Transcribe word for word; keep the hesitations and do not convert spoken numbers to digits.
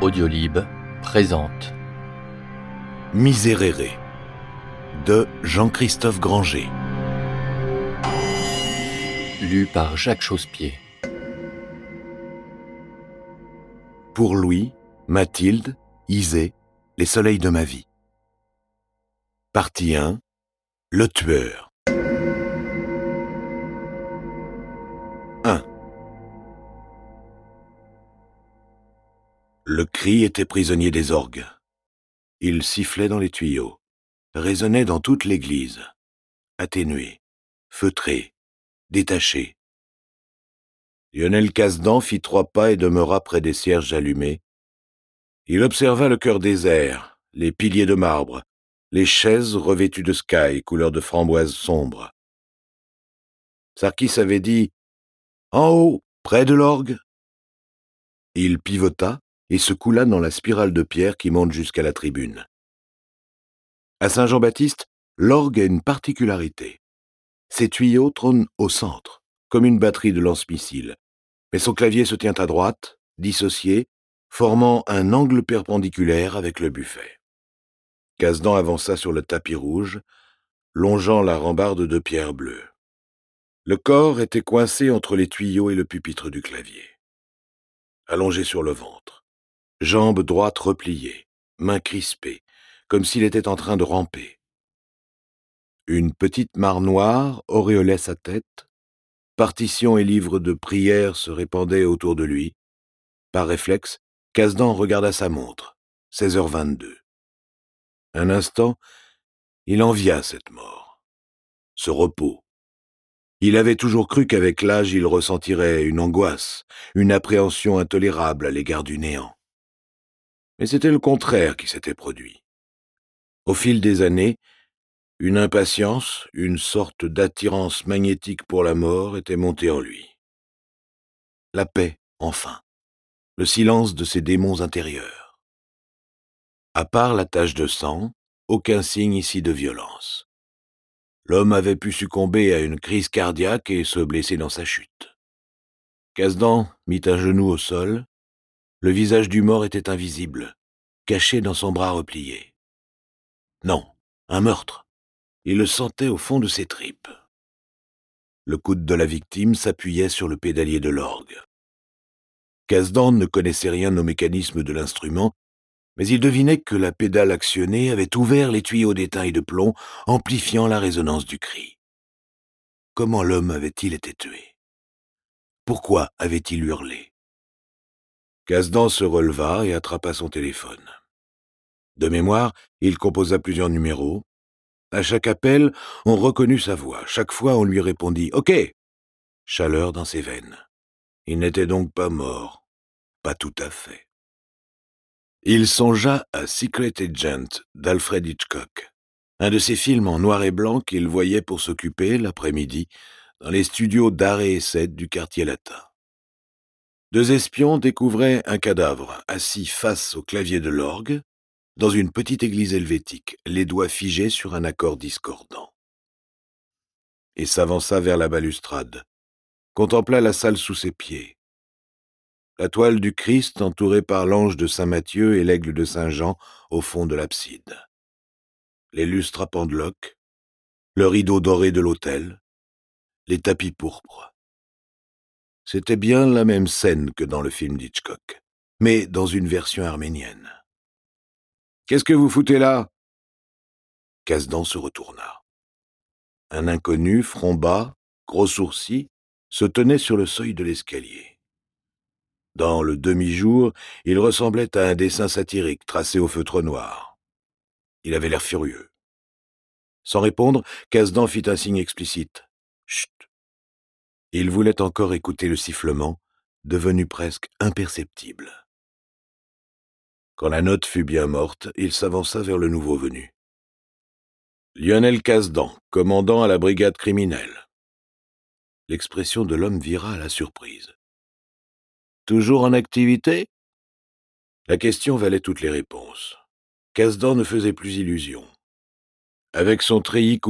Audiolib présente Miserere de Jean-Christophe Granger. Lu par Jacques Chausse-Pied. Pour Louis, Mathilde, Isée, les soleils de ma vie. Partie un. Le tueur. un. Le cri était prisonnier des orgues. Il sifflait dans les tuyaux, résonnait dans toute l'église, atténué, feutré, détaché. Lionel Kasdan fit trois pas et demeura près des cierges allumés. Il observa le chœur désert, les piliers de marbre, les chaises revêtues de sky, couleur de framboise sombre. Sarkis avait dit « En haut, près de l'orgue ». Il pivota et se coula dans la spirale de pierre qui monte jusqu'à la tribune. À Saint-Jean-Baptiste, l'orgue a une particularité. Ses tuyaux trônent au centre, comme une batterie de lance-missiles, mais son clavier se tient à droite, dissocié, formant un angle perpendiculaire avec le buffet. Kasdan avança sur le tapis rouge, longeant la rambarde de pierre bleue. Le corps était coincé entre les tuyaux et le pupitre du clavier. Allongé sur le ventre, jambes droites repliées, mains crispées, comme s'il était en train de ramper. Une petite mare noire auréolait sa tête, partitions et livres de prière se répandaient autour de lui. Par réflexe, Kasdan regarda sa montre, seize heures vingt-deux. Un instant, il envia cette mort, ce repos. Il avait toujours cru qu'avec l'âge, il ressentirait une angoisse, une appréhension intolérable à l'égard du néant. Mais c'était le contraire qui s'était produit. Au fil des années, une impatience, une sorte d'attirance magnétique pour la mort était montée en lui. La paix, enfin, le silence de ses démons intérieurs. À part la tache de sang, aucun signe ici de violence. L'homme avait pu succomber à une crise cardiaque et se blesser dans sa chute. Kasdan mit un genou au sol. Le visage du mort était invisible, caché dans son bras replié. Non, un meurtre. Il le sentait au fond de ses tripes. Le coude de la victime s'appuyait sur le pédalier de l'orgue. Kasdan ne connaissait rien au mécanisme de l'instrument, mais il devinait que la pédale actionnée avait ouvert les tuyaux d'étain et de plomb, amplifiant la résonance du cri. Comment l'homme avait-il été tué? Pourquoi avait-il hurlé? Kasdan se releva et attrapa son téléphone. De mémoire, il composa plusieurs numéros. À chaque appel, on reconnut sa voix. Chaque fois, on lui répondit « Ok !» Chaleur dans ses veines. Il n'était donc pas mort. Pas tout à fait. Il songea à Secret Agent d'Alfred Hitchcock, un de ces films en noir et blanc qu'il voyait pour s'occuper, l'après-midi, dans les studios d'art et essai du quartier latin. Deux espions découvraient un cadavre assis face au clavier de l'orgue, dans une petite église helvétique, les doigts figés sur un accord discordant. Il s'avança vers la balustrade, contempla la salle sous ses pieds. La toile du Christ entourée par l'ange de saint Matthieu et l'aigle de saint Jean au fond de l'abside. Les lustres à pendeloques, le rideau doré de l'autel, les tapis pourpres. C'était bien la même scène que dans le film d'Hitchcock, mais dans une version arménienne. « Qu'est-ce que vous foutez là ?» Kasdan se retourna. Un inconnu, front bas, gros sourcils, se tenait sur le seuil de l'escalier. Dans le demi-jour, il ressemblait à un dessin satirique tracé au feutre noir. Il avait l'air furieux. Sans répondre, Kasdan fit un signe explicite. « Chut !» Il voulait encore écouter le sifflement, devenu presque imperceptible. Quand la note fut bien morte, il s'avança vers le nouveau venu. « Lionel Kasdan, commandant à la brigade criminelle. » L'expression de l'homme vira à la surprise. « Toujours en activité ?» La question valait toutes les réponses. Kasdan ne faisait plus illusion. Avec son treillis